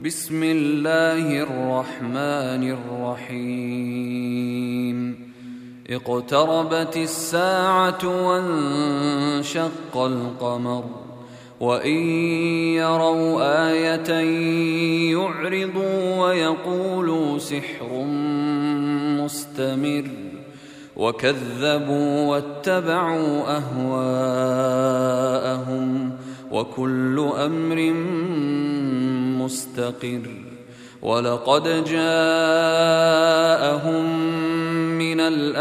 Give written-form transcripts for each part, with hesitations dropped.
بسم الله الرحمن الرحيم. اقتربت الساعة وانشق القمر وإن يروا آية يعرضوا ويقولوا سحر مستمر وكذبوا واتبعوا أهواءهم وكل أمر مستقر. ولقد جاءهم من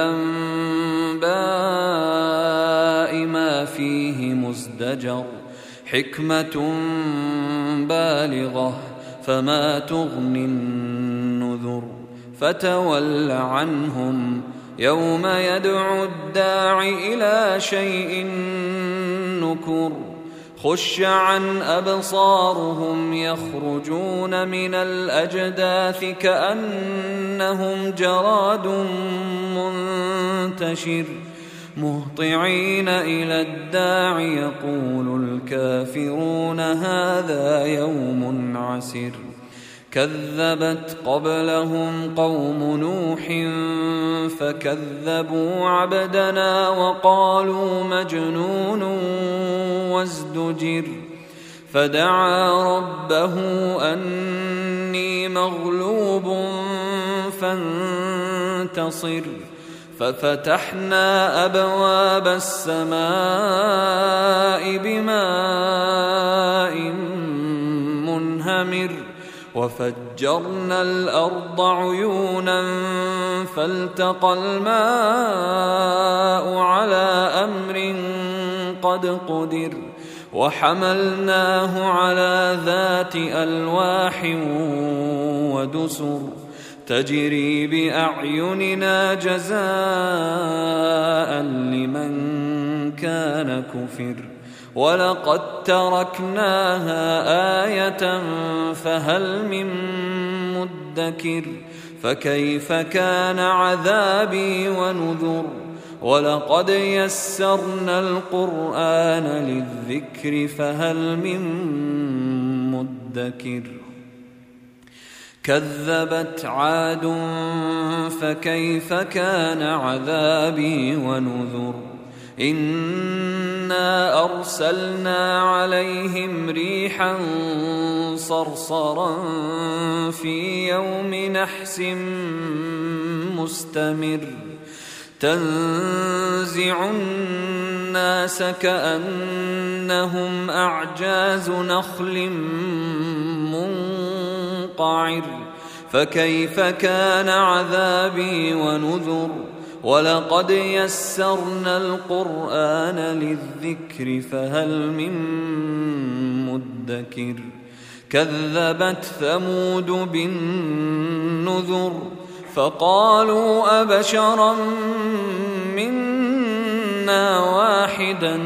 الأنباء ما فيه مزدجر حكمة بالغة فما تغني النذر. فتول عنهم يوم يدعو الداع إلى شيء نكر. خش عن أبصارهم يخرجون من الأجداث كأنهم جراد منتشر مهطعين إلى الداع يقول الكافرون هذا يوم عسر. كذبت قبلهم قوم نوح فكذبوا عبدنا وقالوا مجنون وازدجر. فدعا ربه أني مغلوب فانتصر. ففتحنا أبواب السماء بماء منهمر وفجرنا الأرض عيونا فالتقى الماء على أمر قد قدر. وحملناه على ذات ألواح ودسر تجري بأعيننا جزاء لمن كان كفر. ولقد تركناها آية فهل من مدكر. فكيف كان عذابي ونذر. ولقد يسرنا القرآن للذكر فهل من مدكر. كذبت عاد فكيف كان عذابي ونذر. إنا أرسلنا عليهم ريحا صرصرا في يوم نحس مستمر تنزع الناس كأنهم أعجاز نخل منقعر. فكيف كان عذابي ونذر. ولقد يسرنا القرآن للذكر فهل من مدكر. كذبت ثمود بالنذر فقالوا أبشرا منا واحدا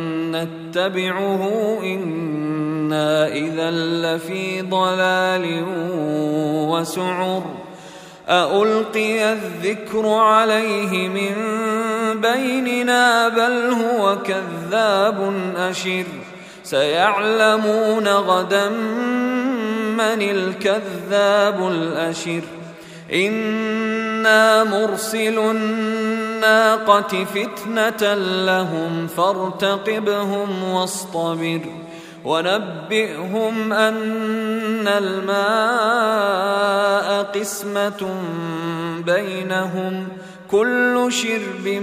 نتبعه إنا إذا لفي ضلال وسعر. أألقي الذكر عليه من بيننا بل هو كذاب أشر. سيعلمون غدا من الكذاب الأشر. إنا مرسل الناقة فتنة لهم فارتقبهم واصطبر. ونبئهم أن الماء قسمة بينهم كل شرب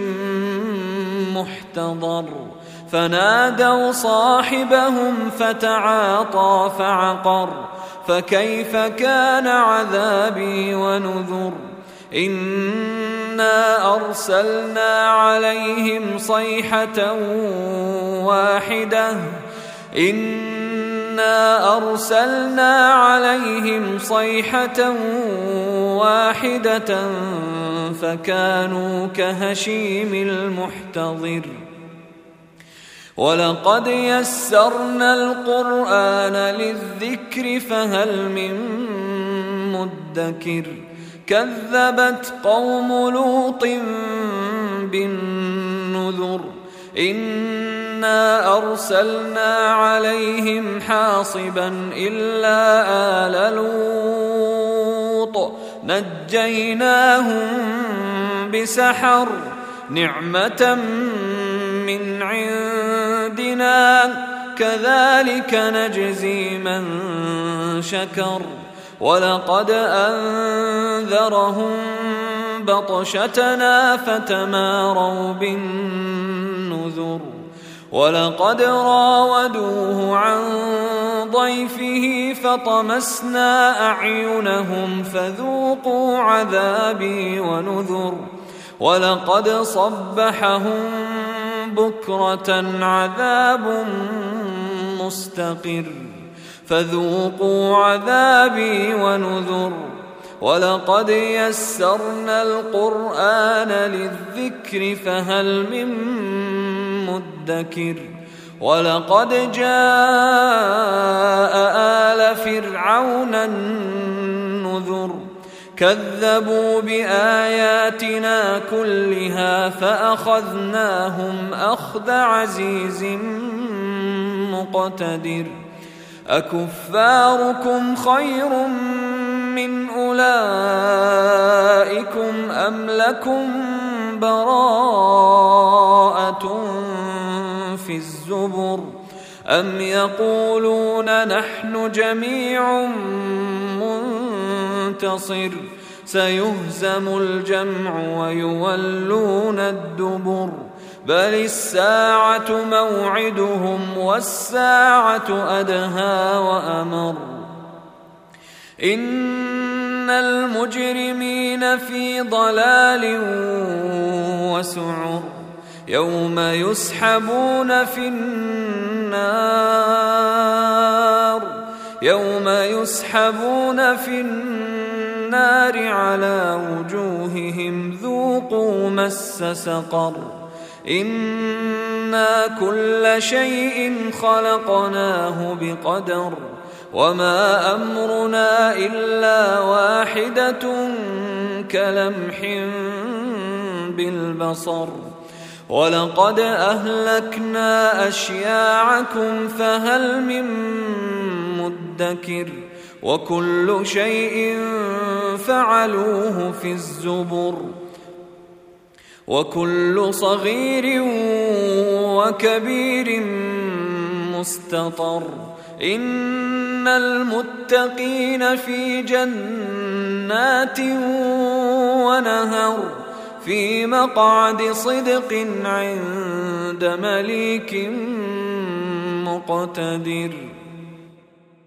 محتضر. فنادوا صاحبهم فتعاطى فعقر. فكيف كان عذابي ونذر. إنا أرسلنا عليهم صيحة واحدة فكانوا كهشيم المحتضر. ولقد يسرنا القرآن للذكر فهل من مدكر. كذبت قوم لوط بالنذر. إنا إنا أرسلنا عليهم حاصبا إلا آل لوط نجيناهم بسحر نعمة من عندنا كذلك نجزي من شكر ولقد أنذرهم بطشتنا فتماروا بالنذر ولقد راودوه عن ضيفه فطمسنا أعينهم فذوقوا عذابي ونذر ولقد صبحهم بكرة عذاب مستقر فذوقوا عذابي ونذر ولقد يسرنا القرآن للذكر فهل من مدكر ولقد جاء آل فرعون النذر كذبوا بآياتنا كلها فأخذناهم أخذ عزيز مقتدر أكفاركم خير من أولئكم أم لكم براءة في الزبر أم يقولون نحن جميع منتصر سيهزم الجمع ويولون الدبر بل الساعة موعدهم والساعة أدهى وأمر إن المجرمين في ضلال وسعر يوم يسحبون في النار على وجوههم ذوقوا مس سقر إنا كل شيء خلقناه بقدر وما أمرنا إلا واحدة كلمح بالبصر ولقد أهلكنا أشياعكم فهل من مدكر وكل شيء فعلوه في الزبر وكل صغير وكبير مستطر إن المتقين في جنات ونهر في مقعد صدق عند مليك مقتدر